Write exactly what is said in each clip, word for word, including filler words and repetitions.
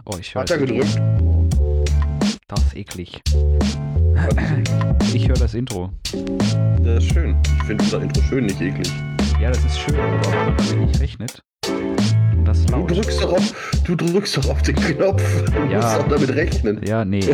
Oh, ich höre Hat das er Intro. gedrückt? Das ist eklig. Ich höre das Intro. Das ist schön. Ich finde unser Intro schön, nicht eklig. Ja, das ist schön, aber wenn man damit nicht rechnet. Und das ist Du laut. drückst doch auf, du drückst doch auf den Knopf. Du Ja. musst doch damit rechnen. Ja, nee.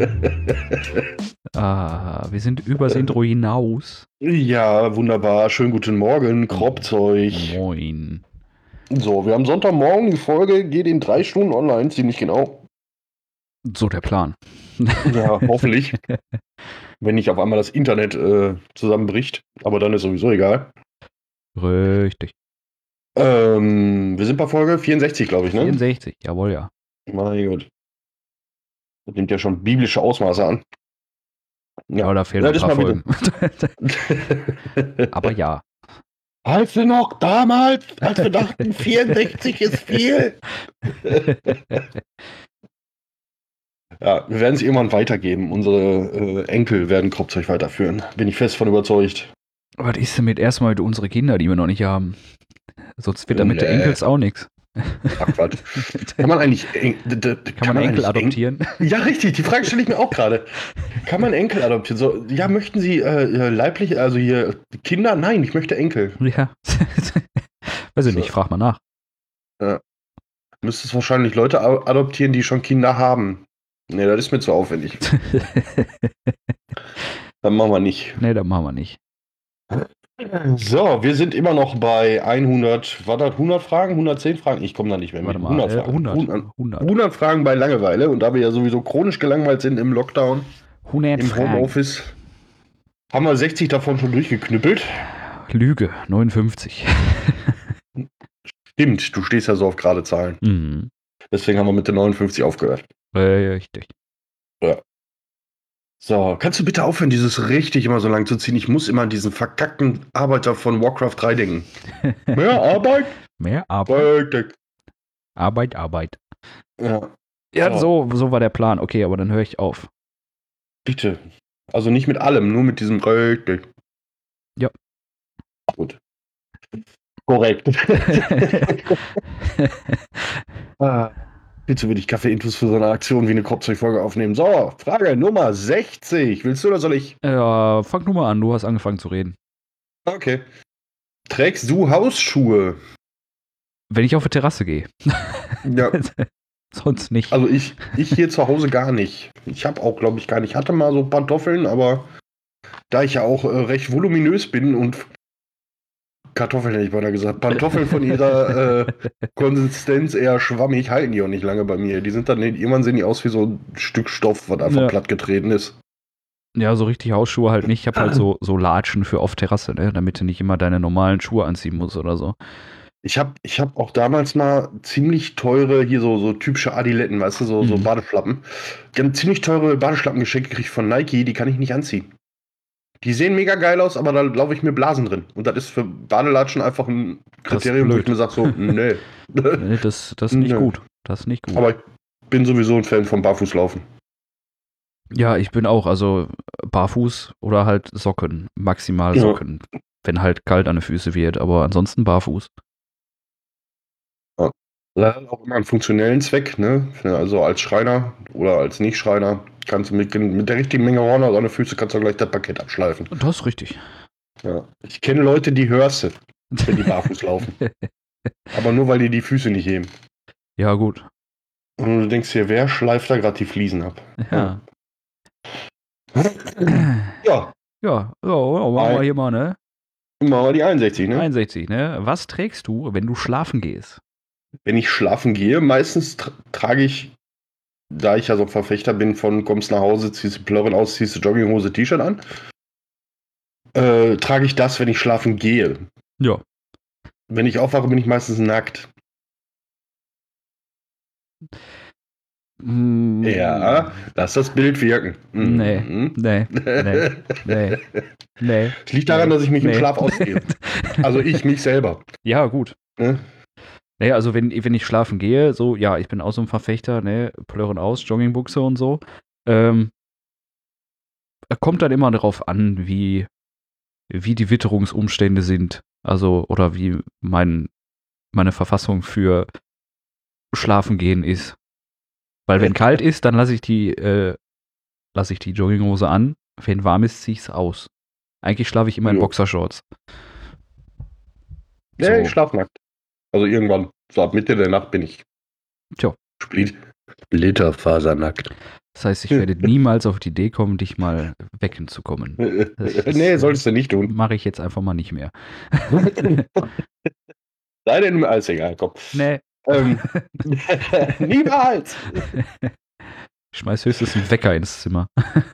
Ah, wir sind übers Intro hinaus. Ja, wunderbar. Schönen guten Morgen, Kropzeug. Moin. So, wir haben Sonntagmorgen. Die Folge geht in drei Stunden online, ziemlich genau. So der Plan. Ja, hoffentlich. Wenn nicht auf einmal das Internet äh, zusammenbricht. Aber dann ist sowieso egal. Richtig. Ähm, wir sind bei Folge vierundsechzig, glaube ich, ne? vierundsechzig, jawohl, ja. Mein Gott. Das nimmt ja schon biblische Ausmaße an. Ja, aber da fehlen Ja, ein paar das Folgen. Aber ja. Weißt du noch, damals, als wir dachten, vierundsechzig ist viel? Ja, wir werden es irgendwann weitergeben. Unsere äh, Enkel werden Kropzeug weiterführen. Bin ich fest von überzeugt. Was ist denn mit erstmal mit unsere Kinder, die wir noch nicht haben? Sonst wird da mit Nee. der Enkels auch nichts. Ach was. Kann man eigentlich en d- d- Kann man Enkel eigentlich adoptieren? En ja, richtig. Die Frage stelle ich mir auch gerade. Kann man Enkel adoptieren? So, ja, möchten Sie äh, leiblich, also hier Kinder? Nein, ich möchte Enkel. Ja. Weiß ich So. nicht, frag mal nach. Müsste es wahrscheinlich Leute a- adoptieren, die schon Kinder haben. Nee, das ist mir zu aufwendig. Dann machen wir nicht. Nee, das machen wir nicht. So, wir sind immer noch bei hundert, war das hundert Fragen, hundertzehn Fragen? Ich komme da nicht mehr mit. Warte mal, hundert äh, Fragen. hundert. hundert. hundert Fragen bei Langeweile. Und da wir ja sowieso chronisch gelangweilt sind im Lockdown, hundert im Fragen. Homeoffice, haben wir sechzig davon schon durchgeknüppelt. Lüge, neunundfünfzig. Stimmt, du stehst ja so auf gerade Zahlen. Mhm. Deswegen haben wir mit den neunundfünfzig aufgehört. Äh, richtig. So, kannst du bitte aufhören, dieses richtig immer so lang zu ziehen? Ich muss immer an diesen verkackten Arbeiter von Warcraft drei denken. Mehr Arbeit? Mehr Arbeit. Arbeit. Arbeit, Arbeit. Ja, Ja, so, so war der Plan. Okay, aber dann höre ich auf. bitte. Also nicht mit allem, nur mit diesem richtig. Ja. Gut. Korrekt. Ah, Bitte würde ich Kaffee-Intus für so eine Aktion wie eine Kropzeug-Folge aufnehmen. So, Frage Nummer sechzig. Willst du oder soll ich? Ja, fang nur mal an, du hast angefangen zu reden. Okay. Trägst du Hausschuhe? Wenn ich auf die Terrasse gehe. Ja. Sonst nicht. Also ich, ich hier zu Hause gar nicht. Ich habe auch, glaube ich, gar nicht. Ich hatte mal so Pantoffeln, aber da ich ja auch äh, recht voluminös bin und Kartoffeln hätte ich beinahe gesagt, Pantoffeln von ihrer äh, Konsistenz eher schwammig, halten die auch nicht lange bei mir. Die sind dann, irgendwann sehen die aus wie so ein Stück Stoff, was einfach Ja. plattgetreten ist. Ja, so richtig Hausschuhe halt nicht. Ich habe halt so, so Latschen für auf Terrasse, ne? Damit du nicht immer deine normalen Schuhe anziehen musst oder so. Ich habe ich hab auch damals mal ziemlich teure, hier so, so typische Adiletten, weißt du, so, so Mhm. Badeschlappen. Die haben ziemlich teure Badeschlappen geschenkt gekriegt von Nike, die kann ich nicht anziehen. Die sehen mega geil aus, aber da laufe ich mir Blasen drin. Und das ist für Badelatschen einfach ein Kriterium, wo blöd. ich mir sage, so, nee. Nee, das, das ist nicht Nö. gut. Das ist nicht gut. Aber ich bin sowieso ein Fan vom Barfußlaufen. Ja, ich bin auch, also barfuß oder halt Socken. Maximal Ja. Socken. Wenn halt kalt an den Füßen wird, aber ansonsten barfuß. Das hat auch immer einen funktionellen Zweck, ne? Also als Schreiner oder als Nicht-Schreiner kannst du mit, mit der richtigen Menge Horn an deine Füße kannst du gleich das Parkett abschleifen. Das ist richtig. Ja. Ich kenne Leute, die hörst du, wenn die barfuß laufen. Aber nur, weil die die Füße nicht heben. Ja, gut. Und du denkst dir, wer schleift da gerade die Fliesen ab? Ja. Ja, Ja, ja, machen wir Ein- hier mal, ne? machen wir die einundsechzig, ne? einundsechzig, ne? Was trägst du, wenn du schlafen gehst? Wenn ich schlafen gehe, meistens tra trage ich, da ich ja so ein Verfechter bin von kommst nach Hause, ziehst du Plörren aus, ziehst du Jogginghose, T-Shirt an, äh, trage ich das, wenn ich schlafen gehe. Ja. Wenn ich aufwache, bin ich meistens nackt. Mm, Ja, lass das Bild wirken. Mhm. Nee, nee, nee, nee, nee. Es liegt daran, dass ich mich Nee. im Schlaf ausziehe. Also ich, mich selber. Ja, gut. Ne? Naja, also wenn, wenn ich schlafen gehe, so, ja, ich bin auch so ein Verfechter, ne, Plören aus, Joggingbuchse und so. Ähm, kommt dann immer darauf an, wie, wie die Witterungsumstände sind. Also, oder wie mein, meine Verfassung für Schlafen gehen ist. Weil wenn kalt ist, dann lasse ich die, äh, lasse ich die Jogginghose an. Wenn warm ist, ziehe ich es aus. Eigentlich schlafe ich immer in Jo. Boxershorts. Ja, So. ich schlaf nackt. Also irgendwann, so ab Mitte der Nacht bin ich Tja. Split Splitterfasernackt. Das heißt, ich werde niemals auf die Idee kommen, dich mal wecken zu kommen. Das, das, Nee, solltest du nicht tun. Mache ich jetzt einfach mal nicht mehr. Sei denn, alles egal, komm. Nee. Ähm, niemals! Ich schmeiß höchstens einen Wecker ins Zimmer.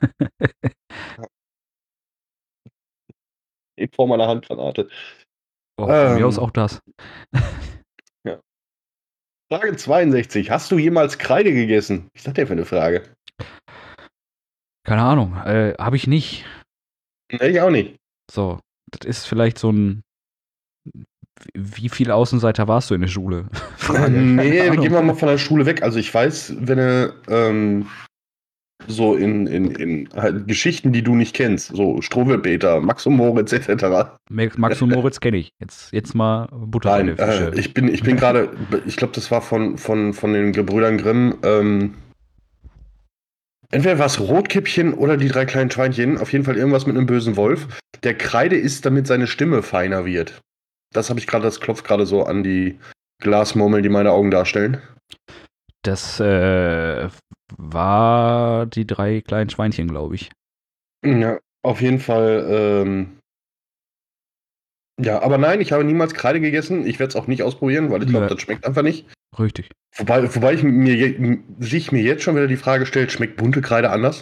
Ich vor meiner Handgranate. Oh, von mir Ähm. aus auch das. Ja. Frage zweiundsechzig. Hast du jemals Kreide gegessen? Was ist das denn für eine Frage? Keine Ahnung. Äh, habe ich nicht. Nee, ich auch nicht. So. Das ist vielleicht so ein. Wie viele Außenseiter warst du in der Schule? Frage. Nee, Keine gehen wir Ahnung. mal von der Schule weg. Also ich weiß, wenn du ähm, so in, in, in halt Geschichten, die du nicht kennst, so Struwwelpeter, Max und Moritz et cetera. Max und Moritz kenne ich. Jetzt, jetzt mal Butter bei Nein, der Fische. äh, ich bin, ich bin gerade, ich glaube, das war von, von, von den Gebrüdern Grimm. Ähm, entweder war es Rotkäppchen oder die drei kleinen Schweinchen. Auf jeden Fall irgendwas mit einem bösen Wolf. Der Kreide isst, damit seine Stimme feiner wird. Das habe ich gerade, das klopft gerade so an die Glasmurmeln, die meine Augen darstellen. Das äh, war die drei kleinen Schweinchen, glaube ich. Ja, auf jeden Fall. Ähm, ja, aber nein, ich habe niemals Kreide gegessen. Ich werde es auch nicht ausprobieren, weil ich glaube, Nee. das schmeckt einfach nicht. Richtig. Wobei, wobei ich mir je, sich mir jetzt schon wieder die Frage stellt, schmeckt bunte Kreide anders?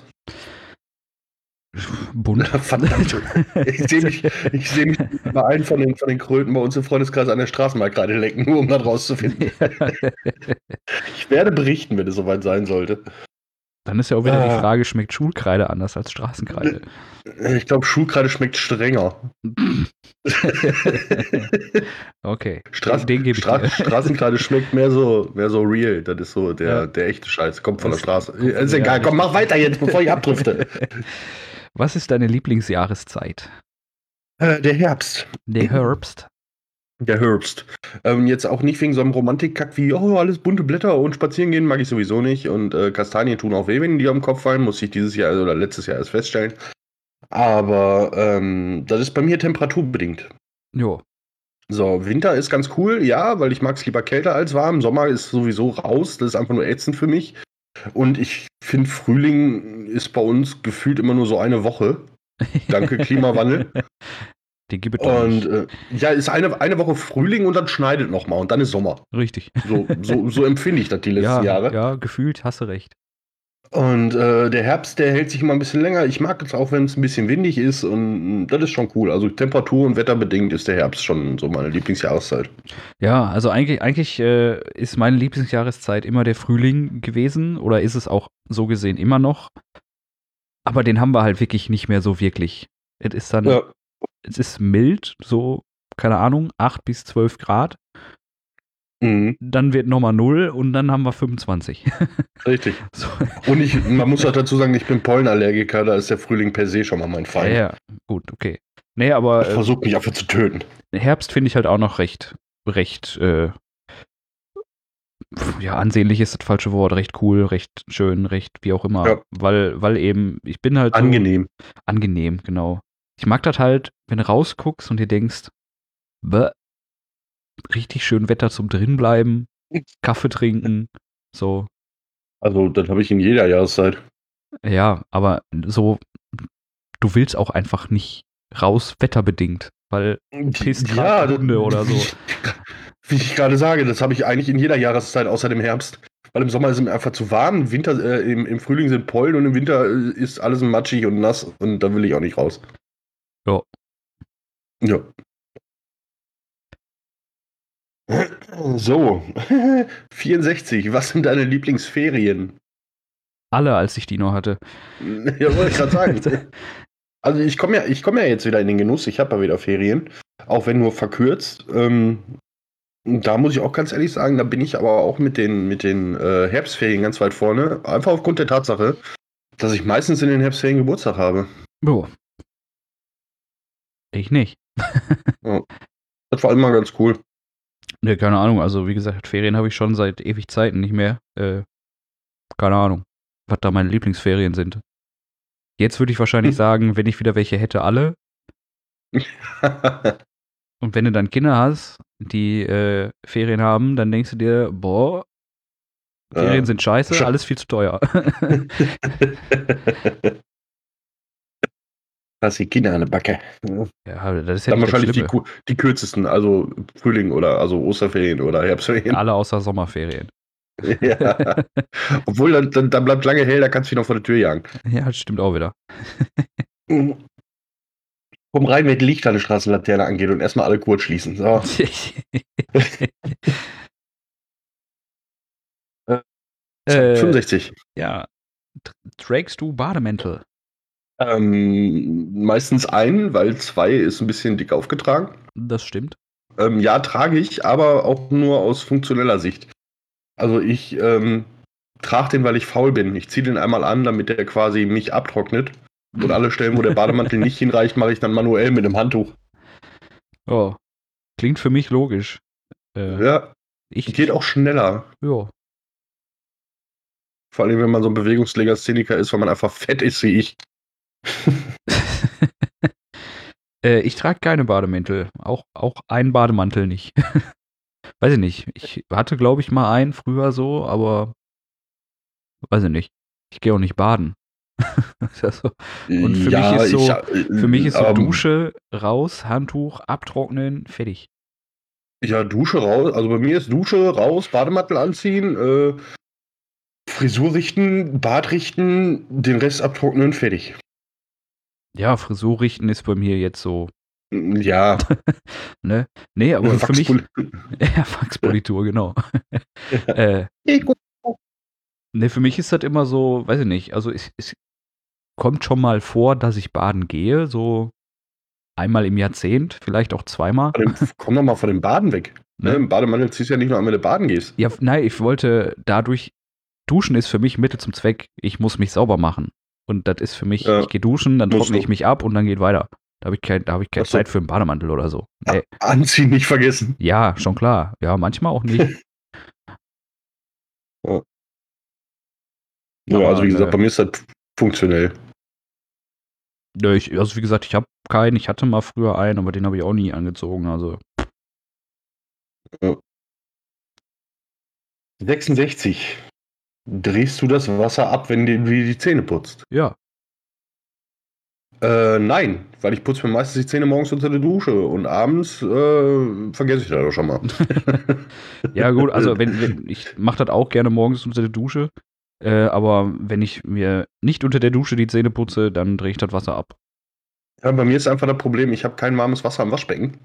Bunt. Verdammt. Ich sehe mich, ich seh mich bei allen von den, von den Kröten bei uns im Freundeskreis an der Straßenmarktkreide lecken, nur um das rauszufinden. Ich werde berichten, wenn es soweit sein sollte. Dann ist ja auch wieder Ah. die Frage, schmeckt Schulkreide anders als Straßenkreide? Ich glaube, Schulkreide schmeckt strenger. Okay, Straß, den gebe ich Stra dir. Straßenkreide schmeckt mehr so, mehr so real. Das ist so der, Ja. der echte Scheiß. Kommt von Das der Straße. kommt von- Ist ja, egal, komm, richtig. mach weiter jetzt, bevor ich abdrifte. Was ist deine Lieblingsjahreszeit? Äh, der Herbst. Der Herbst. Der Herbst. Ähm, jetzt auch nicht wegen so einem Romantikkack wie, oh, alles bunte Blätter und spazieren gehen mag ich sowieso nicht. Und äh, Kastanien tun auch weh, wenn die am Kopf fallen, muss ich dieses Jahr oder letztes Jahr erst feststellen. Aber ähm, das ist bei mir temperaturbedingt. Jo. So, Winter ist ganz cool, ja, weil ich mag es lieber kälter als warm. Sommer ist sowieso raus, das ist einfach nur ätzend für mich. Und ich finde, Frühling ist bei uns gefühlt immer nur so eine Woche. Danke, Klimawandel. Den gibt es doch Und nicht. äh, ja, ist eine, eine Woche Frühling und dann schneidet nochmal und dann ist Sommer. Richtig. So, so, so empfinde ich das die letzten Ja, Jahre. ja, gefühlt hast du recht. Und äh, der Herbst, der hält sich immer ein bisschen länger. Ich mag es auch, wenn es ein bisschen windig ist und mh, das ist schon cool. Also Temperatur- und wetterbedingt ist der Herbst schon so meine Lieblingsjahreszeit. Ja, also eigentlich, eigentlich äh, ist meine Lieblingsjahreszeit immer der Frühling gewesen oder ist es auch so gesehen immer noch. Aber den haben wir halt wirklich nicht mehr so wirklich. Es ist dann, Ja. es ist mild, so, keine Ahnung, acht bis zwölf Grad. Mhm, Dann wird nochmal null und dann haben wir fünfundzwanzig. richtig. So. Und ich, man muss auch dazu sagen, ich bin Pollenallergiker, da ist der Frühling per se schon mal mein Ja, Feind. ja, gut, okay. Nee, aber Ich äh, versuche mich einfach zu töten. Herbst finde ich halt auch noch recht, recht, äh, pf, ja, ansehnlich ist das falsche Wort, recht cool, recht schön, recht wie auch immer. Ja. Weil, weil eben, ich bin halt so Angenehm. angenehm, genau. Ich mag das halt, wenn du rausguckst und dir denkst, bäh, richtig schön Wetter zum drinbleiben, Kaffee trinken, so. Also, das habe ich in jeder Jahreszeit. Ja, aber so, du willst auch einfach nicht raus, wetterbedingt, weil pisst grad das- Hunde oder so. Wie ich gerade sage, das habe ich eigentlich in jeder Jahreszeit außer dem Herbst. Weil im Sommer ist es mir einfach zu warm, im Winter, äh, im, im Frühling sind Pollen und im Winter äh, ist alles matschig und nass und da will ich auch nicht raus. Ja. Ja. So, vierundsechzig, was sind deine Lieblingsferien? Alle, als ich die noch hatte. Ja, wollte ich gerade sagen. Also ich komme ja, ich komme ja jetzt wieder in den Genuss, ich habe ja wieder Ferien, auch wenn nur verkürzt. Ähm, da muss ich auch ganz ehrlich sagen, da bin ich aber auch mit den, mit den äh, Herbstferien ganz weit vorne. Einfach aufgrund der Tatsache, dass ich meistens in den Herbstferien Geburtstag habe. Jo. Ich nicht. Das war immer ganz cool. Ne, keine Ahnung. Also, wie gesagt, Ferien habe ich schon seit ewig Zeiten nicht mehr. Äh, keine Ahnung, was da meine Lieblingsferien sind. Jetzt würde ich wahrscheinlich sagen, wenn ich wieder welche hätte, alle. Und wenn du dann Kinder hast, die äh, Ferien haben, dann denkst du dir, boah, Ferien Ja. sind scheiße, Scha- alles viel zu teuer. Hast die Kinder an der Backe. Ja, das ist ja Dann nicht das wahrscheinlich die, Schlimme. ku- die kürzesten, also Frühling oder also Osterferien oder Herbstferien. Alle außer Sommerferien. Ja. Obwohl, dann, dann, dann bleibt lange hell, da kannst du dich noch vor der Tür jagen. Ja, das stimmt auch wieder. Komm rein, wenn Licht an der Straßenlaterne angeht und erstmal alle kurz schließen. So. Äh, fünfundsechzig. ja. T- Trägst du Bademäntel? Ähm, meistens einen, weil zwei ist ein bisschen dick aufgetragen. Das stimmt. Ähm, ja, trage ich, aber auch nur aus funktioneller Sicht. Also ich ähm, trage den, weil ich faul bin. Ich ziehe den einmal an, damit der quasi mich abtrocknet. Und alle Stellen, wo der Bademantel nicht hinreicht, mache ich dann manuell mit einem Handtuch. Oh, klingt für mich logisch. Äh, Ja, ich, geht auch schneller. Ja. Vor allem, wenn man so ein Bewegungslegastheniker ist, weil man einfach fett ist wie ich. äh, ich trage keine Bademäntel. Auch, auch einen Bademantel nicht. Weiß ich nicht. Ich hatte, glaube ich, mal einen früher so, aber weiß ich nicht. Ich gehe auch nicht baden. Also, und für ja, mich ist so, ich, äh, für mich ist so ähm, Dusche, raus, Handtuch, abtrocknen, fertig. Ja, Dusche raus. Also bei mir ist Dusche raus, Bademantel anziehen, äh, Frisur richten, Bart richten, den Rest abtrocknen, fertig. Ja, Frisur richten ist bei mir jetzt so, Ja, ne? Nee, aber für mich. Wachspul- Ja, Wachspolitur, genau. äh, ne, für mich ist das immer so, weiß ich nicht, also es, es kommt schon mal vor, dass ich baden gehe, so einmal im Jahrzehnt, vielleicht auch zweimal. Von dem- Komm doch mal von dem Baden weg. Ne? Ne? Im Bademantel ziehst du ja nicht nur einmal, wenn du baden gehst. Ja, nein, ich wollte dadurch, duschen ist für mich Mittel zum Zweck, ich muss mich sauber machen. Und das ist für mich, Ja, ich gehe duschen, dann musst trockne du. ich mich ab und dann geht weiter. Da habe ich, kein, da hab ich keine Ach so. Zeit für einen Bademantel oder so. Nee. Anziehen nicht vergessen. Ja, schon klar. Ja, manchmal auch nicht. Ja, Aber, also wie gesagt, ne. bei mir ist das funktionell. Ja, ich, also wie gesagt, ich habe keinen, ich hatte mal früher einen, aber den habe ich auch nie angezogen. Also sechsundsechzig. Drehst du das Wasser ab, wenn du dir die Zähne putzt? ja, Äh, nein, weil ich putze mir meistens die Zähne morgens unter der Dusche und abends äh, vergesse ich das doch schon mal. ja gut, also wenn, wenn ich mache das auch gerne morgens unter der Dusche, äh, aber wenn ich mir nicht unter der Dusche die Zähne putze, dann drehe ich das Wasser ab. Ja, bei mir ist einfach das Problem, ich habe kein warmes Wasser am Waschbecken.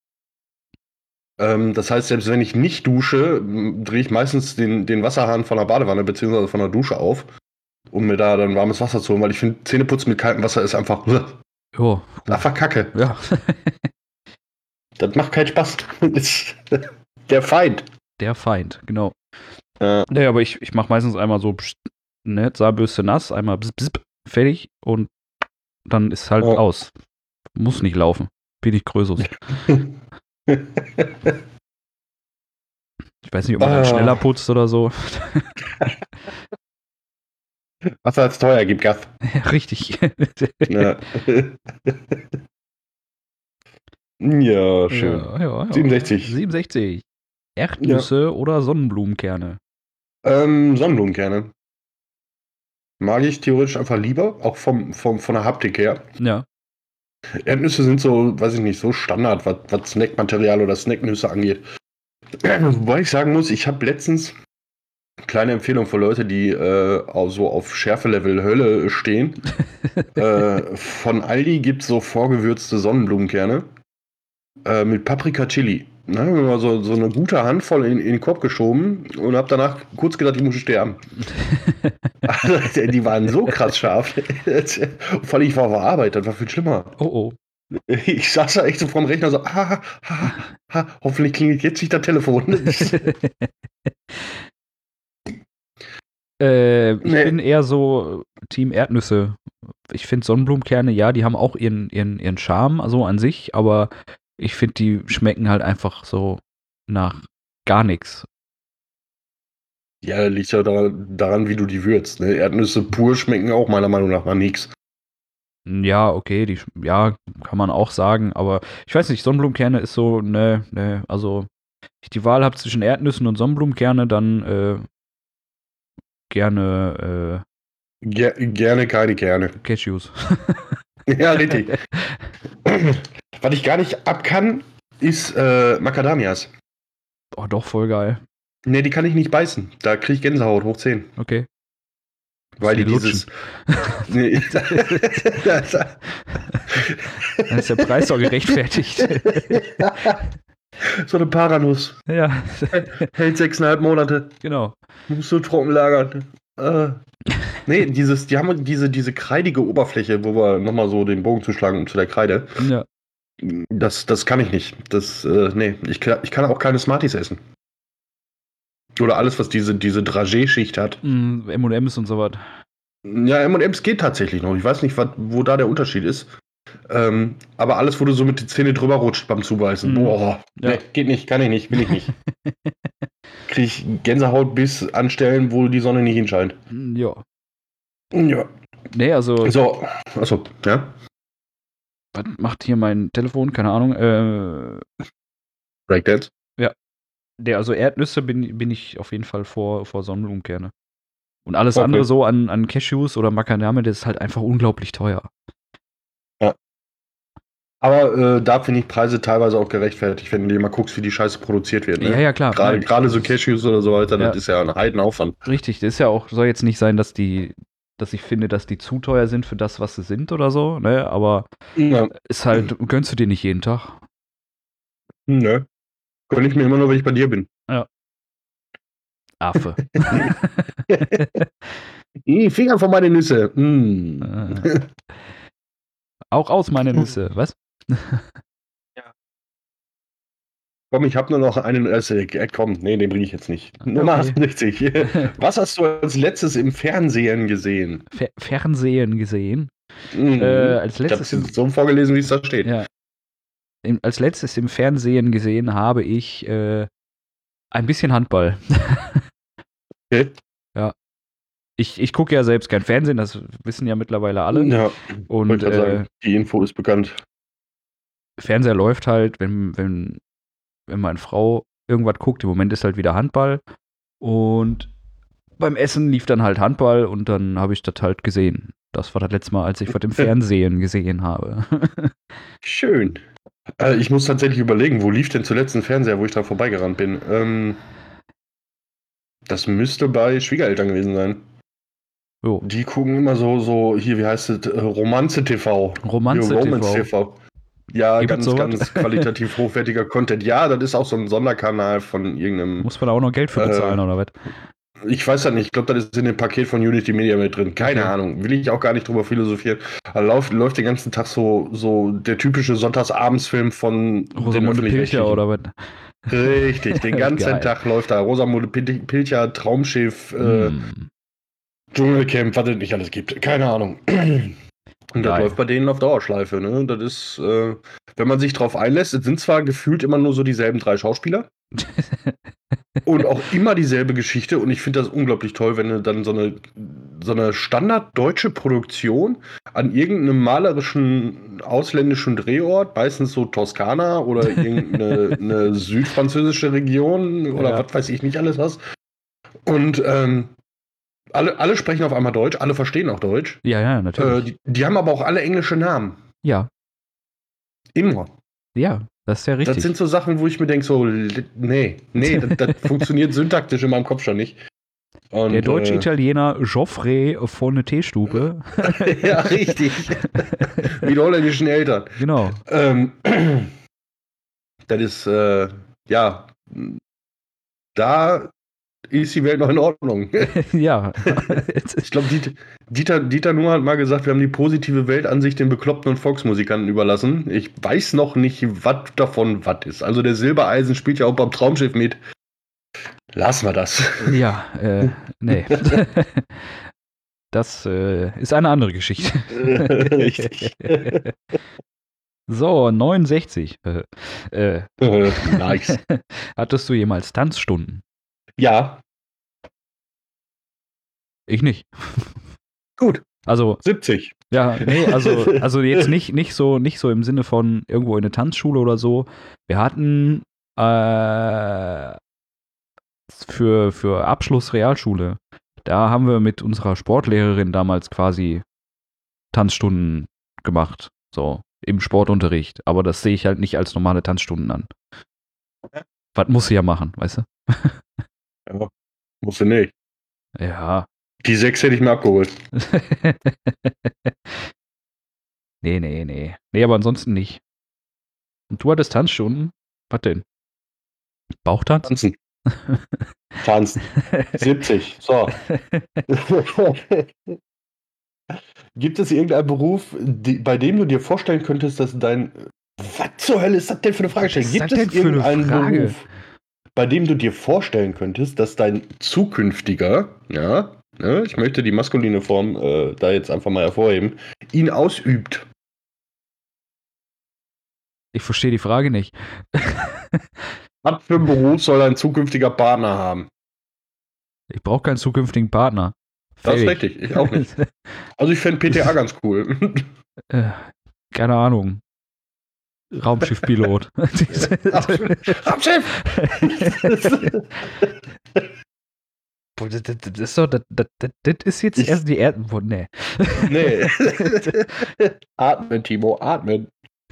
Ähm, das heißt, selbst wenn ich nicht dusche, m, drehe ich meistens den, den Wasserhahn von der Badewanne bzw. von der Dusche auf, um mir da dann warmes Wasser zu holen, weil ich finde, Zähneputzen mit kaltem Wasser ist einfach, Jo, einfach Kacke. ja, Das macht keinen Spaß. Ist der Feind. der Feind, genau. Ja. Nee, aber ich, ich mache meistens einmal so, pst, ne, Zahnbürste nass, einmal bzz, bzz, fertig und dann ist halt Ja. aus. Muss nicht laufen. Bin ich Krösus. Ich weiß nicht, ob man dann Ah. schneller putzt oder so. Wasser ist teuer, gib Gas. Ja, richtig. Ja, ja schön. Ja, ja, ja. siebenundsechzig. siebenundsechzig. Erdnüsse oder Sonnenblumenkerne? Ähm, Sonnenblumenkerne. Mag ich theoretisch einfach lieber, auch vom, vom, von der Haptik her. Ja. Erdnüsse sind so, weiß ich nicht, so Standard, was, was Snackmaterial oder Snacknüsse angeht. Wobei ich sagen muss, ich habe letztens, kleine Empfehlung für Leute, die äh, auch so auf Schärfelevel Hölle stehen. äh, von Aldi gibt es so vorgewürzte Sonnenblumenkerne äh, mit Paprika Chili. Ne, so, so eine gute Handvoll in, in den Korb geschoben und habe danach kurz gedacht, ich muss sterben. Also, die waren so krass scharf. Vor allem, ich war auf der Arbeit, das war viel schlimmer. Oh, oh. Ich saß da echt so vorm Rechner so, ha, ha, ha, hoffentlich klingelt jetzt nicht das Telefon. äh, ich Nee. bin eher so Team Erdnüsse. Ich finde Sonnenblumenkerne, ja, die haben auch ihren, ihren, ihren Charme, also an sich, aber ich finde, die schmecken halt einfach so nach gar nichts. Ja, liegt ja daran, daran, wie du die würzt. Ne? Erdnüsse pur schmecken auch meiner Meinung nach mal nix. Ja, okay, die, ja, kann man auch sagen, aber ich weiß nicht, Sonnenblumenkerne ist so, ne, ne, also, wenn ich die Wahl habe zwischen Erdnüssen und Sonnenblumenkerne, dann äh, gerne Ger gerne keine Kerne. äh, Cashews. Ja, richtig. Was ich gar nicht ab kann, ist äh, Macadamias. Oh, doch, voll geil. Ne, die kann ich nicht beißen. Da kriege ich Gänsehaut hoch zehn. Okay. Weil die die dieses. Nee. Dann ist der Preis doch gerechtfertigt. So eine Paranuss. Ja, Hält sechseinhalb Monate. genau. Musst du trocken lagern. Äh. Nee, dieses, die haben diese, diese kreidige Oberfläche, wo wir nochmal so den Bogen zuschlagen zu der Kreide. Ja. Das, das kann ich nicht. Das, äh, nee, ich, ich kann auch keine Smarties essen. Oder alles, was diese, diese Dragé-Schicht hat. Mm, M und M's und sowas. Ja, M und M's geht tatsächlich noch. Ich weiß nicht, wat, wo da der Unterschied ist. Ähm, aber alles, wo du so mit den Zähnen drüber rutscht beim Zubeißen. Mhm. Boah, Ja. nee, geht nicht, kann ich nicht, will ich nicht. Krieg ich Gänsehaut bis an Stellen, wo die Sonne nicht hinscheint. Mm, Ja. Ja. Nee, also, So, achso, ja. was macht hier mein Telefon? Keine Ahnung. Äh, Breakdance. der, also Erdnüsse bin, bin ich auf jeden Fall vor, vor Sonnenblumenkerne. Und alles Okay. andere so an, an Cashews oder Macadamia, das ist halt einfach unglaublich teuer. Aber äh, da finde ich Preise teilweise auch gerechtfertigt, wenn du dir mal guckst, wie die Scheiße produziert wird. Ne? Ja, ja, klar. Gerade Nein, gerade so das- Cashews oder so weiter, Ja. das ist ja ein Heidenaufwand. Richtig, das ist ja auch, soll jetzt nicht sein, dass die, dass ich finde, dass die zu teuer sind für das, was sie sind oder so, ne? Aber Ja. ist halt, gönnst du dir nicht jeden Tag. Ne. Gönn ich mir immer nur, wenn ich bei dir bin. Affe. Die Finger von meine Nüsse. Mm. Äh. Auch aus meine Nüsse, was? Komm, ich habe nur noch einen. Äh, komm, nee, den bringe ich jetzt nicht. Nummer Okay. achtundsechzig. Was hast du als letztes im Fernsehen gesehen? Fer Fernsehen gesehen. Mhm. Äh, als ich habe es letztes, jetzt so vorgelesen, wie es da steht. ja, im, als letztes im Fernsehen gesehen habe ich äh, ein bisschen Handball. Okay. Ich, ich gucke ja selbst kein Fernsehen, das wissen ja mittlerweile alle. Ja, Und wollte gerade äh, sagen, die Info ist bekannt. Fernseher läuft halt, wenn, wenn, wenn meine Frau irgendwas guckt. Im Moment ist halt wieder Handball. Und beim Essen lief dann halt Handball und dann habe ich das halt gesehen. Das war das letzte Mal, als ich was im Fernsehen gesehen habe. Schön. Äh, ich muss tatsächlich überlegen, wo lief denn zuletzt ein Fernseher, wo ich dran vorbeigerannt bin? Ähm, das müsste bei Schwiegereltern gewesen sein. Jo. Die gucken immer so, so, hier, wie heißt es, äh, Romanze-T V. Romanze Hier, T V. Romance-T V. Ja, Gibt ganz, sowas? ganz qualitativ hochwertiger Content. Ja, das ist auch so ein Sonderkanal von irgendeinem. Muss man da auch noch Geld für bezahlen Äh, oder was? Ich weiß ja nicht, ich glaube, das ist in dem Paket von Unity Media mit drin. Keine Okay. Ahnung, will ich auch gar nicht drüber philosophieren. Aber läuft, läuft den ganzen Tag so, so der typische Sonntagsabendsfilm von den Rosamunde Öffentlich-Rechtlichen. Pilcher oder was? Richtig, den ganzen Geil. Tag läuft da Rosamunde Pil- Pilcher, Traumschiff, äh, Hm. Dschungelcamp, was es nicht alles gibt. Keine Ahnung. Und das Geil. läuft bei denen auf Dauerschleife. Ne? Das ist, äh, wenn man sich drauf einlässt, es sind zwar gefühlt immer nur so dieselben drei Schauspieler und auch immer dieselbe Geschichte. Und ich finde das unglaublich toll, wenn du dann so eine, so eine standarddeutsche Produktion an irgendeinem malerischen ausländischen Drehort, meistens so Toskana oder irgendeine eine südfranzösische Region oder Ja. was weiß ich nicht alles hast. Und ähm, alle, alle sprechen auf einmal Deutsch, alle verstehen auch Deutsch. Ja, ja, Äh, natürlich. die, die haben aber auch alle englische Namen. Ja, Immer. ja, das ist ja richtig. Das sind so Sachen, wo ich mir denke, so, li- nee, nee, das, das funktioniert syntaktisch in meinem Kopf schon nicht. Und, Der deutsche äh, Italiener Geoffrey von der Teestube. ja, richtig. Wie die holländischen Eltern. Genau. Ähm, das ist, äh, ja, da ist die Welt noch in Ordnung. Ja. Ich glaube, Dieter, Dieter, Dieter Nuhr hat mal gesagt, wir haben die positive Weltansicht den Bekloppten und Volksmusikanten überlassen. Ich weiß noch nicht, was davon was ist. Also der Silbereisen spielt ja auch beim Traumschiff mit. Lassen wir das. Ja, äh, nee. Das äh, ist eine andere Geschichte. Richtig. So, neunundsechzig. Äh, äh, Äh, nice. hattest du jemals Tanzstunden? Ja, Ich nicht. Gut. Also, siebzig. ja, nee, also, also jetzt nicht, nicht, so, nicht so im Sinne von irgendwo in eine Tanzschule oder so. Wir hatten äh, für, für Abschluss Realschule, da haben wir mit unserer Sportlehrerin damals quasi Tanzstunden gemacht. So, im Sportunterricht. Aber das sehe ich halt nicht als normale Tanzstunden an. Was muss sie ja machen, weißt du? Ja, musst du nicht. Ja. Die sechs hätte ich mir abgeholt. nee, nee, nee. Nee, aber ansonsten nicht. Und du hattest Tanzstunden? Was denn? Bauchtanz? Tanzen. Tanzen. siebzig. So. Gibt es irgendeinen Beruf, die, bei dem du dir vorstellen könntest, dass dein... Was zur Hölle ist das denn für eine Fragestellung? Gibt es irgendeinen Beruf, bei dem du dir vorstellen könntest, dass dein zukünftiger, ja, ne, ich möchte die maskuline Form äh, da jetzt einfach mal hervorheben, ihn ausübt? Ich verstehe die Frage nicht. Was für einen Beruf soll ein zukünftiger Partner haben? Ich brauche keinen zukünftigen Partner. Das ist richtig, ich auch nicht. Also ich fände P T A ganz cool. äh, keine Ahnung. Raumschiffpilot. Raumschiff! das, das, das ist doch, das, das, das ist jetzt ich, erst die Erden. Nee. Nee. Atmen, Timo, atmen.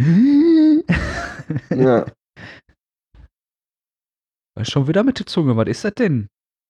Ja. Was schon wieder mit der Zunge? Was ist das denn?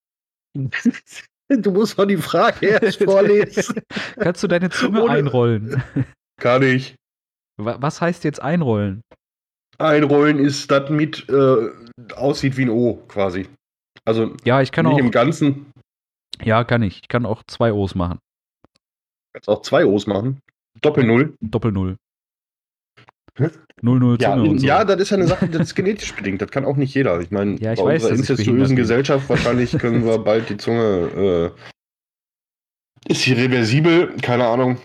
Du musst doch die Frage erst vorlesen. Kannst du deine Zunge Ohne. einrollen? Kann ich. Was heißt jetzt einrollen? Einrollen ist, das mit äh, aussieht wie ein O quasi. Also ja, ich kann nicht auch, im Ganzen. Ja, kann ich. Ich kann auch zwei O's machen. Kannst auch zwei O's machen? Doppel-Null? Doppel-Null. null null ja, Zunge und so. Ja, das ist ja eine Sache, das ist genetisch bedingt. Das kann auch nicht jeder. Ich meine, ja, ich bei weiß, unserer incestuösen Gesellschaft wahrscheinlich können wir bald die Zunge. Äh, ist sie reversibel? Keine Ahnung.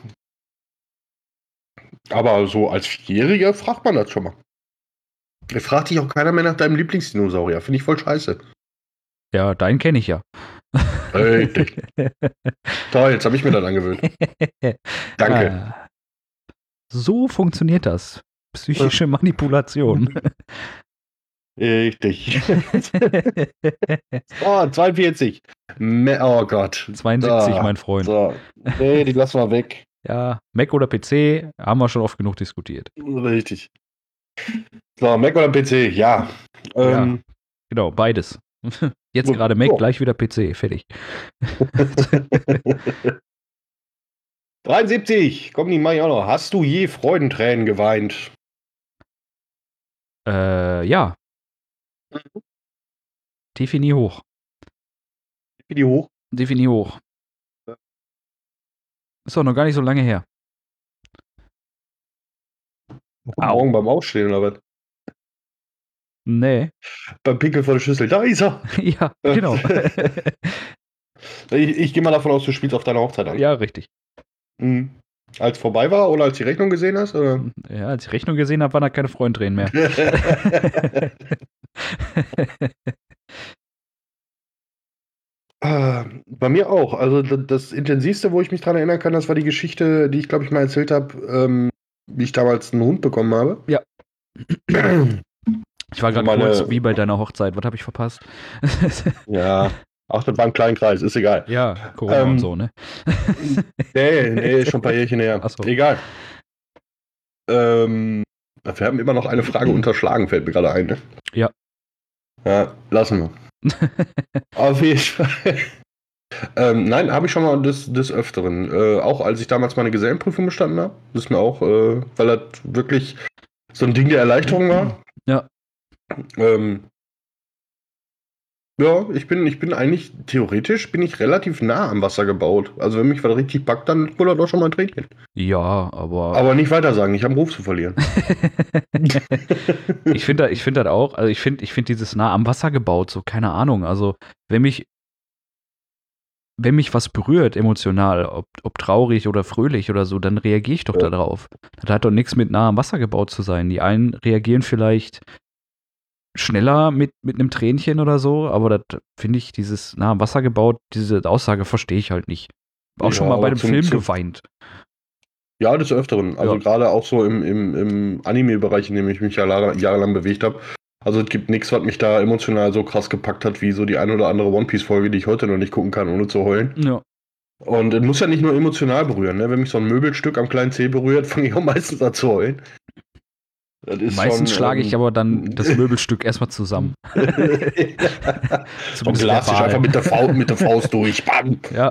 Aber so als Vierjähriger fragt man das schon mal. Da fragt dich auch keiner mehr nach deinem Lieblingsdinosaurier. Finde ich voll scheiße. Ja, deinen kenne ich ja. Richtig. Toll, jetzt habe ich mir das angewöhnt. Danke. Ah, so funktioniert das. Psychische Manipulation. Richtig. Oh, zweiundvierzig. Oh Gott. zweiundsiebzig, so, mein Freund. So. Nee, die lassen wir weg. Ja, Mac oder P C, haben wir schon oft genug diskutiert. Richtig. So, Mac oder P C, ja. ja ähm, genau, beides. Jetzt gerade Mac, oh. gleich wieder P C, fertig. dreiundsiebzig, komm, die mach ich auch noch. Hast du je Freudentränen geweint? Äh, ja. Mhm. Defini hoch. Defini hoch? Defini hoch. Ja. Ist doch noch gar nicht so lange her. Morgen beim Aufstehen oder was? Nee. Beim Pinkeln vor der Schüssel. Da ist er. Ja, genau. ich ich gehe mal davon aus, du spielst auf deiner Hochzeit an. Ja, richtig. Mhm. Als vorbei war oder als die Rechnung gesehen hast? Oder? Ja, als ich Rechnung gesehen habe, waren da keine Freundtränen mehr. äh, bei mir auch. Also das, das Intensivste, wo ich mich dran erinnern kann, das war die Geschichte, die ich glaube ich mal erzählt habe, ähm, wie ich damals einen Hund bekommen habe. Ja. Ich war gerade meine... kurz wie bei deiner Hochzeit. Was habe ich verpasst? Ja. Ach, das war ein kleiner Kreis, ist egal. Ja, Corona ähm, und so, ne? Nee, nee, schon ein paar Jährchen her. Ach so. Egal. Ähm, wir haben immer noch eine Frage unterschlagen, fällt mir gerade ein, ne? Ja. Ja, lassen wir. Auf jeden Fall. ähm, nein, habe ich schon mal des, des Öfteren. Äh, auch als ich damals meine Gesellenprüfung bestanden habe. Das ist mir auch, äh, weil das wirklich so ein Ding der Erleichterung war. Ja. Ähm, Ja, ich bin, ich bin eigentlich, theoretisch bin ich relativ nah am Wasser gebaut. Also wenn mich was richtig packt, dann kullert auch schon mal ein Tränchen. Ja, aber... Aber nicht weiter sagen, ich habe einen Ruf zu verlieren. ich finde ich find das auch, also ich finde ich find dieses nah am Wasser gebaut, so keine Ahnung. Also wenn mich, wenn mich was berührt emotional, ob, ob traurig oder fröhlich oder so, dann reagiere ich doch ja. darauf. Das hat doch nichts mit nah am Wasser gebaut zu sein. Die einen reagieren vielleicht schneller mit, mit einem Tränchen oder so, aber das finde ich, dieses nah am Wasser gebaut, diese Aussage verstehe ich halt nicht. Auch Ja, schon mal bei aber einem zum- Film zum- geweint. Ja, des Öfteren. Also Ja. gerade auch so im, im, im Anime-Bereich, in dem ich mich ja jahre- jahrelang bewegt habe. Also es gibt nichts, was mich da emotional so krass gepackt hat, wie so die ein oder andere One-Piece-Folge, die ich heute noch nicht gucken kann, ohne zu heulen. Ja. Und es muss ja nicht nur emotional berühren, ne? Wenn mich so ein Möbelstück am kleinen Zeh berührt, fange ich auch meistens an zu heulen. Das ist Meistens schon, schlage ich ähm, aber dann das Möbelstück erstmal zusammen. Und Zumindest blas dich verbal. einfach mit der, Faust, mit der Faust durch. Bam! Ja,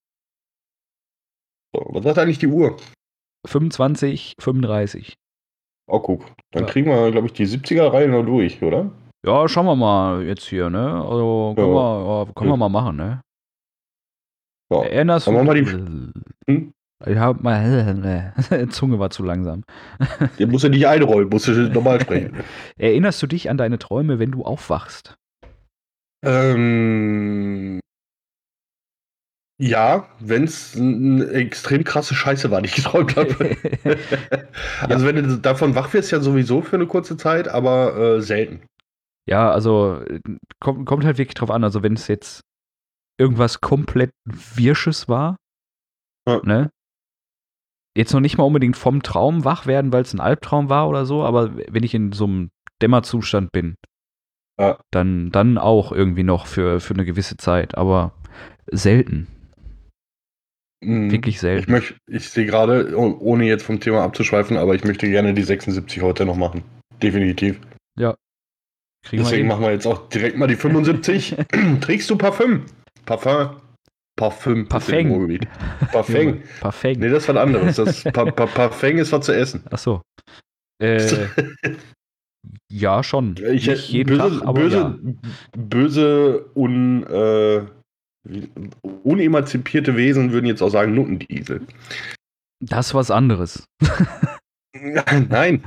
So, was sagt eigentlich die Uhr? fünfundzwanzig, fünfunddreißig. Oh, guck. Dann Ja. kriegen wir, glaube ich, die siebziger-Reihe noch durch, oder? Ja, schauen wir mal jetzt hier, ne? Also, können, Ja. wir, ja, können wir mal machen, ne? Ja. Erinnerst Dann du machen wir die. Hm? Ich hab mal, Zunge war zu langsam. Der muss ja nicht einrollen, muss ja normal sprechen. Erinnerst du dich an deine Träume, wenn du aufwachst? ähm. Ja, wenn es eine extrem krasse Scheiße war, die ich geträumt habe. Also wenn du davon wach wirst, ja sowieso für eine kurze Zeit, aber äh, selten. Ja, also äh, kommt, kommt halt wirklich drauf an. Also wenn es jetzt irgendwas komplett Wirsches war, Ja. ne? Jetzt noch nicht mal unbedingt vom Traum wach werden, weil es ein Albtraum war oder so, aber wenn ich in so einem Dämmerzustand bin, Ja. dann, dann auch irgendwie noch für, für eine gewisse Zeit, aber selten. Mhm. Wirklich Ich selten. möchte, ich sehe gerade, oh- ohne jetzt vom Thema abzuschweifen, aber ich möchte gerne die sechsundsiebzig heute noch machen. Definitiv. Kriegen Deswegen wir machen wir jetzt auch direkt mal die fünfundsiebzig. Trägst du Parfüm? Parfum? Parfüm. ist Parfum. im Ruhrgebiet. Parfum. Perfekt. Nee, das ist was anderes. Das pa pa Parfum ist was zu essen. Ach so. Äh, ja, schon. Ich, Nicht jeden böse, Tag, aber böse, ja. böse un, äh, unemanzipierte Wesen würden jetzt auch sagen Nuttendiesel. Das ist was anderes. Nein.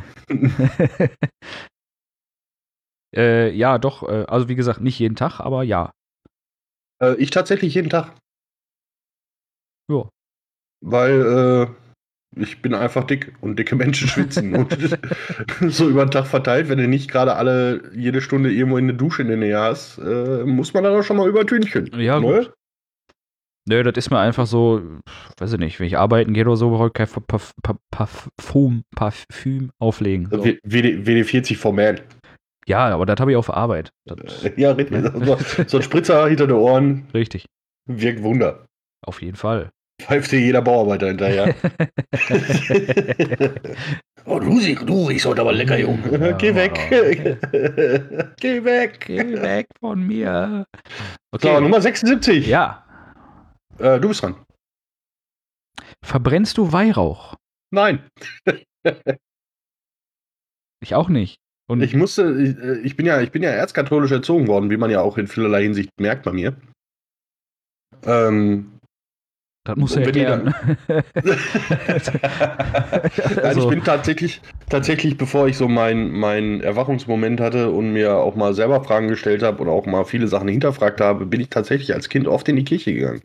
äh, ja, doch. Äh, also wie gesagt, nicht jeden Tag, aber ja. Äh, ich tatsächlich jeden Tag. Ja. Weil äh, ich bin einfach dick und dicke Menschen schwitzen. Und so über den Tag verteilt, wenn du nicht gerade alle jede Stunde irgendwo in eine Dusche in der Nähe hast, äh, muss man dann auch schon mal übertünchen. Ja, Ne? gut. Nö, das ist mir einfach so, weiß ich nicht, wenn ich arbeiten gehe oder so, brauche ich kein Parf- Parf- Parfum, Parfüm auflegen. So. W D vierzig for Man. Ja, aber das habe ich auf der Arbeit. Das, Ja, richtig. So, so ein Spritzer hinter den Ohren richtig. wirkt Wunder. Auf jeden Fall. Pfeift dir jeder Bauarbeiter hinterher. Oh, du, siehst- du riechst heute aber lecker, Junge. Ja, Geh weg. Geh weg. Geh weg von mir. So, Okay. Nummer sechsundsiebzig. Ja. Äh, du bist dran. Verbrennst du Weihrauch? Nein. Ich auch nicht. Und Ich musste, ich, äh, ich bin ja, ich bin ja erzkatholisch erzogen worden, wie man ja auch in vielerlei Hinsicht merkt bei mir. Ähm, das musst du und wenn die erklären. Nein, Also- ich bin tatsächlich, tatsächlich, bevor ich so meinen mein Erwachungsmoment hatte und mir auch mal selber Fragen gestellt habe oder auch mal viele Sachen hinterfragt habe, bin ich tatsächlich als Kind oft in die Kirche gegangen.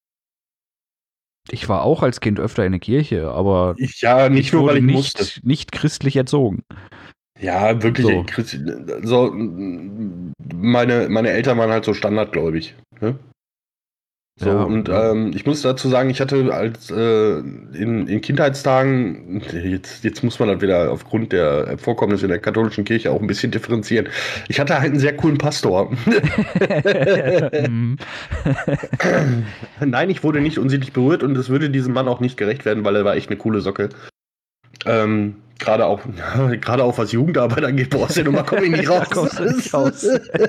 Ich war auch als Kind öfter in der Kirche, aber Ich, ja, nicht ich nur, wurde weil ich nicht, musste. nicht christlich erzogen. Ja, wirklich. So. Christi- So, meine, meine Eltern waren halt so standardgläubig. Ne? So, Ja, und ja. ähm, ich muss dazu sagen, ich hatte als äh, in, in Kindheitstagen, jetzt, jetzt muss man das wieder aufgrund der Vorkommnisse in der katholischen Kirche auch ein bisschen differenzieren. Ich hatte halt einen sehr coolen Pastor. Mhm. Nein, ich wurde nicht unsittlich berührt und es würde diesem Mann auch nicht gerecht werden, weil er war echt eine coole Socke. Ähm, gerade auch, gerade auch was Jugendarbeit angeht, boah, aus der Nummer komme ich nicht raus. Kommst du nicht raus.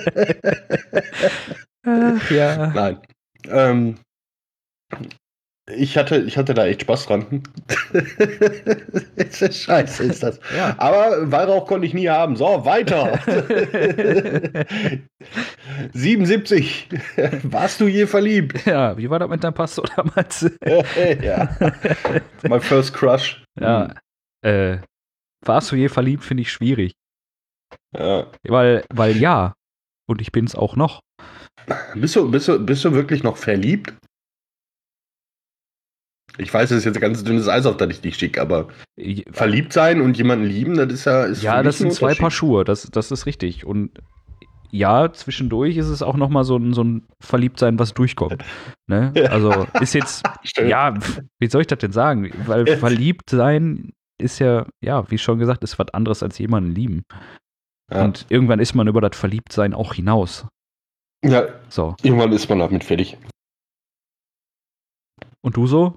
Ach, ja. Nein. Ähm, ich hatte, ich hatte da echt Spaß dran. Scheiße ist das. Ja. Aber Weihrauch konnte ich nie haben. So, weiter. siebenundsiebzig. Warst du je verliebt? Ja, wie war das mit deinem Pastor damals? Ja. My first crush. Ja. Äh, warst du je verliebt, finde ich schwierig. Ja. Weil, weil ja. Und ich bin's auch noch. Bist du, bist du, bist du wirklich noch verliebt? Ich weiß, das ist jetzt ganz dünnes Eis, auf das ich dich schicke, aber Ich- verliebt sein und jemanden lieben, das ist ja. Ist Ja, für das mich ein sind zwei Paar Unterschied. Schuhe, das, das ist richtig. Und ja, zwischendurch ist es auch nochmal so ein, so ein Verliebtsein, was durchkommt. Ne? Also ist jetzt, Stimmt. ja, pf, wie soll ich das denn sagen? Weil verliebt sein ist ja, ja, wie schon gesagt, ist was anderes als jemanden lieben. Ja. Und irgendwann ist man über das Verliebtsein auch hinaus. Ja, So. irgendwann ist man damit fertig. Und du so?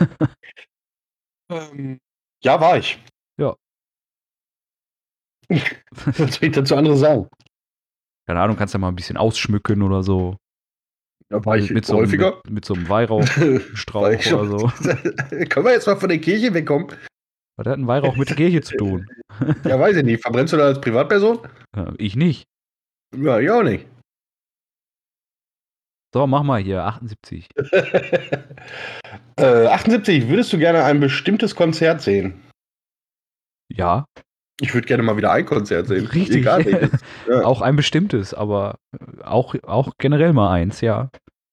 Ähm, ja, war ich. Ja. Was soll ich dazu anderes sagen? Keine Ahnung, kannst ja mal ein bisschen ausschmücken oder so. Da war ich mit, so, häufiger. mit, mit so einem Weihrauchstrauch War ich oder schon- so. Können wir jetzt mal von der Kirche wegkommen? Was hat ein Weihrauch mit der Kirche zu tun? Ja, weiß ich nicht. Verbrennst du da als Privatperson? Ja, ich nicht. Ja, ich auch nicht. So, mach mal hier, achtundsiebzig. äh, achtundsiebzig, würdest du gerne ein bestimmtes Konzert sehen? Ja, Ich würde gerne mal wieder ein Konzert sehen. richtig. Egal welches. Ja. Auch ein bestimmtes, aber auch, auch generell mal eins, ja.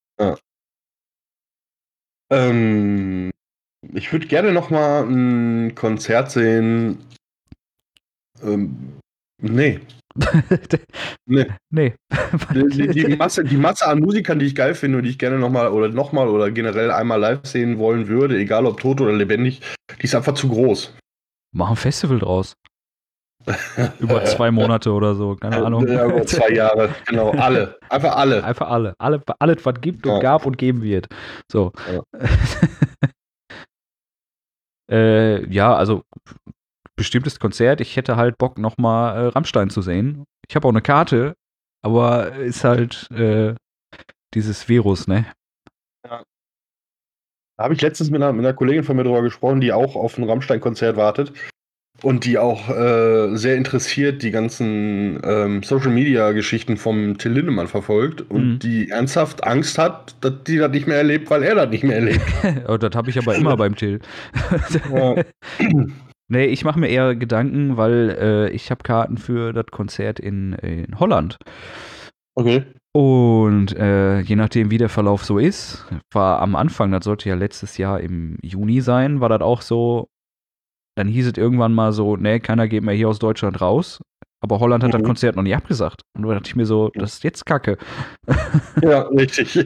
Ähm, ich würde gerne noch mal ein Konzert sehen. Ähm, nee. Nee. Nee. Die, die, die, Masse, die Masse an Musikern, die ich geil finde und die ich gerne nochmal oder nochmal oder generell einmal live sehen wollen würde, egal ob tot oder lebendig, die ist einfach zu groß. Mach ein Festival draus. Über zwei Monate oder so, keine Ahnung. Ja, über zwei Jahre, genau, alle. Einfach alle. Einfach alle. alle alles, was gibt und Ja. gab und geben wird. So. Ja. äh, ja, also bestimmtes Konzert. Ich hätte halt Bock, nochmal äh, Rammstein zu sehen. Ich habe auch eine Karte, aber ist halt äh, dieses Virus, ne? Da habe ich letztens mit einer, mit einer Kollegin von mir drüber gesprochen, die auch auf ein Rammstein-Konzert wartet und die auch äh, sehr interessiert die ganzen ähm, Social-Media-Geschichten vom Till Lindemann verfolgt und Mhm. die ernsthaft Angst hat, dass die das nicht mehr erlebt, weil er das nicht mehr erlebt. Oh, das habe ich aber immer beim Till. Ja. Nee, ich mache mir eher Gedanken, weil äh, ich habe Karten für das Konzert in, in Holland. Okay. Und äh, je nachdem, wie der Verlauf so ist, war am Anfang, das sollte ja letztes Jahr im Juni sein, war das auch so, dann hieß es irgendwann mal so, nee, keiner geht mehr hier aus Deutschland raus. Aber Holland hat Mhm. das Konzert noch nicht abgesagt. Und da dachte ich mir so, das ist jetzt Kacke. Ja, richtig.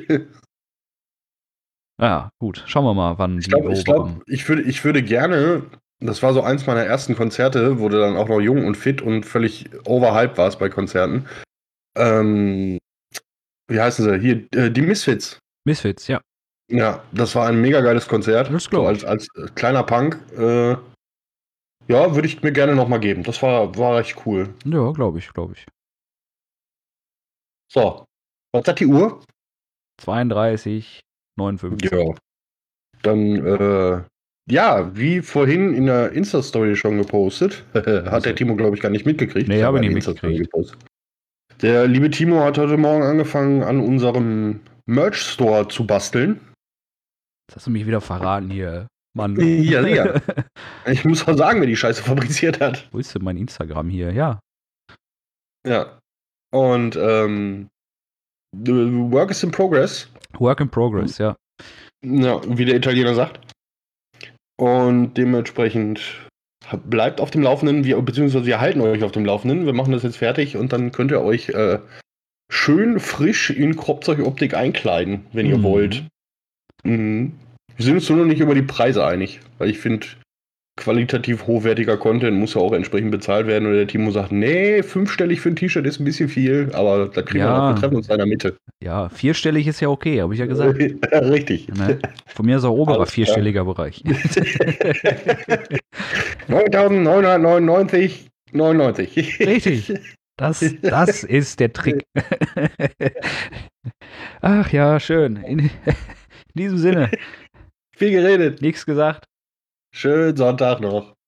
Ja, gut, schauen wir mal, wann Ich die glaube, ich, wo glaub, kommen. ich, würde, ich würde gerne, das war so eins meiner ersten Konzerte, wo du dann auch noch jung und fit und völlig overhyped warst bei Konzerten. Ähm, wie heißen sie? Hier, äh, die Misfits. Misfits, ja. Ja, das war ein mega geiles Konzert. Das glaub so ich. als, als äh, kleiner Punk. Äh, ja, würde ich mir gerne nochmal geben. Das war, war echt cool. Ja, glaube ich, glaube ich. So, was hat die Uhr? zweiunddreißig, neunundfünfzig. Ja. Dann, äh, ja, wie vorhin in der Insta-Story schon gepostet, hat der Timo, glaube ich, gar nicht mitgekriegt. Nee, habe ich eine nicht Insta-Story mitgekriegt. gepostet. Der liebe Timo hat heute Morgen angefangen, an unserem Merch-Store zu basteln. Jetzt hast du mich wieder verraten hier. Mann. Ja, sicher. Ich muss auch sagen, wer die Scheiße fabriziert hat. Wo ist denn mein Instagram hier? Ja. Ja. Und, ähm, the work is in progress. Work in progress, ja. Ja, wie der Italiener sagt. Und dementsprechend bleibt auf dem Laufenden, wir, beziehungsweise wir halten euch auf dem Laufenden. Wir machen das jetzt fertig und dann könnt ihr euch äh, schön frisch in Kropfzeugoptik einkleiden, wenn ihr Mhm. wollt. Mhm. Wir sind uns nur noch nicht über die Preise einig, weil ich finde, qualitativ hochwertiger Content muss ja auch entsprechend bezahlt werden. Und der Timo sagt, nee, fünfstellig für ein T-Shirt ist ein bisschen viel, aber da kriegen wir Ja. noch, wir treffen uns da in der Mitte. Ja, vierstellig ist ja okay, habe ich ja gesagt. Richtig. Ne? Von mir ist auch oberer Alles klar. vierstelliger Bereich. neuntausendneunhundertneunundneunzig neunundneunzig. Richtig. Das, das ist der Trick. Ach ja, schön. In, in diesem Sinne, Viel geredet. nichts gesagt. Schönen Sonntag noch.